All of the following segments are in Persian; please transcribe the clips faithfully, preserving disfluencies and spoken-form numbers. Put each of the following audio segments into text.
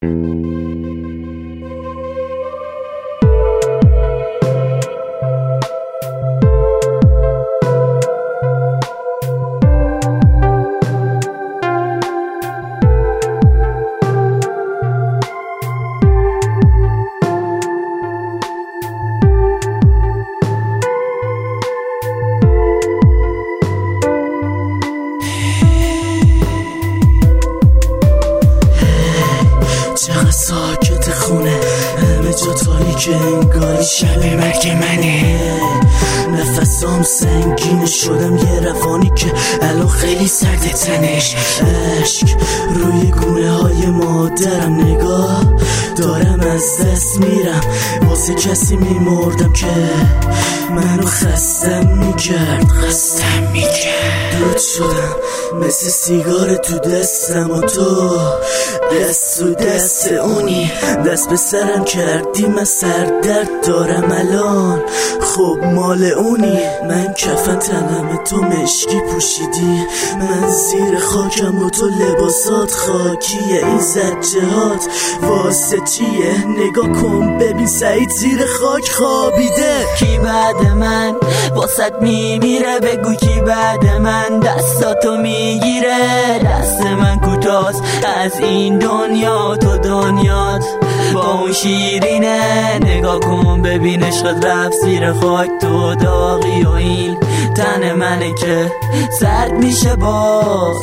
چقدر ساکت خونه، همه جا تاریکه، انگاری شب مرگ منه. نفسام سنگین شدم، یه روانی که الان خیلی سرده تنش. عشق روی گونه های مادرم، نگاه دارم از دست میرم. واسه کسی میمردم که منو خستم میکرد، خستم میکرد. دود شدم مثل سیگار تو دستم و تو دست و دست اونی. دست به سرم کردی، من سردرد دارم الان، خب مال اونی. من کفن تنم تو مشکی پوشیدی، من زیر خاکم و تو لباسات خاکیه. این زجهات واسه چیه؟ نگاه کن ببین سعید زیر خاک خوابیده. کی بعد من واسط میمیره؟ بگو کی بعد من دستاتو میگیره؟ دست من کوتاست از این دنیا، تو دنیات با اون شیرینه. نگاه کن ببین عشقت رفت زیر خاک، تو داغی و این تن منه که سرد میشه باز.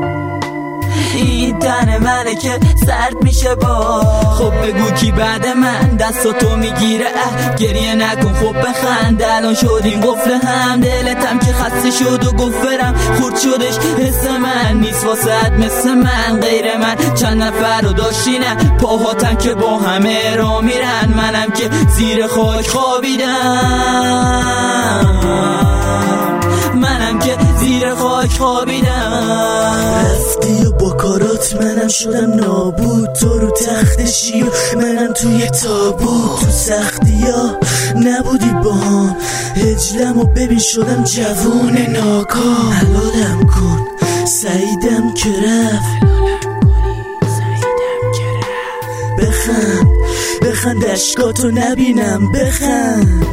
این تن منه که سرد میشه با. خب بگو کی بعد من دستاتو میگیره؟ اه گریه نکن خب بخند، الان شدیم قفل هم. دلتم که خسته شد و گفرم خورد شدش، حس من نیست واسد مثل من غیر من. چند نفر رو داشتی نه پاهاتن که با همه را میرن، منم که زیر خاک خوابیدم، منم که زیر خاک خوابیدم. رفتی و با کارات منم شدم نابود، تو رو تختشی و منم توی تابوت. تو سختی ها نبودی با هم، هجلم و ببین شدم جوون ناکام. حلالم کن سعیدم که رفت، بخند بخند اشکاتو نبینم، بخند.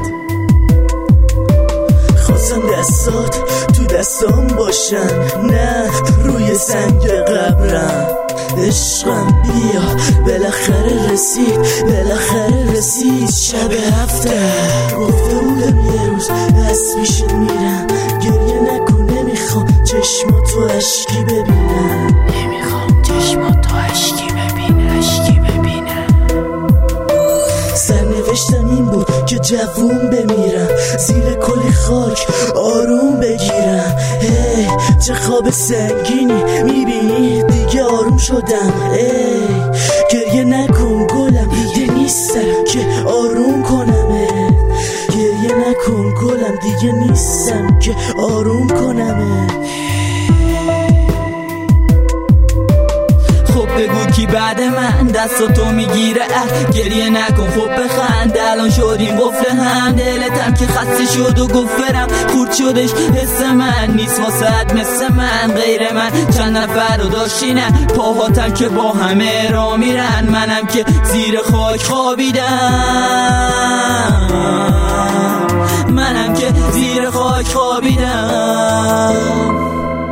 خواستم دستات تو دستام باشن، نه روی سنگ قبرم. عشقم بیا بالاخره رسید، بالاخره رسید شب هفته. گفته بودم یه روز دست پیشت میرم، گریه نکن نمیخوام چشماتو اشکی ببینم، نمیخوام چشماتو اشکی ببینم، اشکی ببینم. سرنوشتم این بود که جوون بمیرم، زیر کلی خاک آروم بگیرم. هی چه خواب سنگینی میبینی؟ دیگه آروم شدم. ای گریه نکن گلم، دیگه نیستم که آروم کنمت. گریه نکن گلم، دیگه نیستم که آروم کنمت. بگو کی بعد من دستاتو میگیره؟ اه گریه نکن خب بخند، الان شدیم قفل هم. دلتم که خسته شد و گفرم خورد شدش، حس من نیست واسد مثل من غیر من. چند نفر رو داشتی نه پاهاتم که با همه را میرن، منم که زیر خاک خوابیدم، منم که زیر خاک خوابیدم.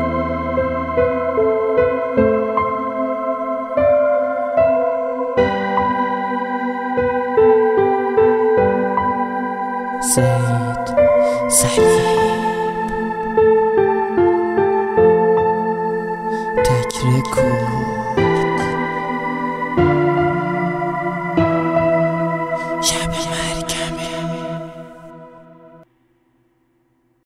سعید سعید تکره کن.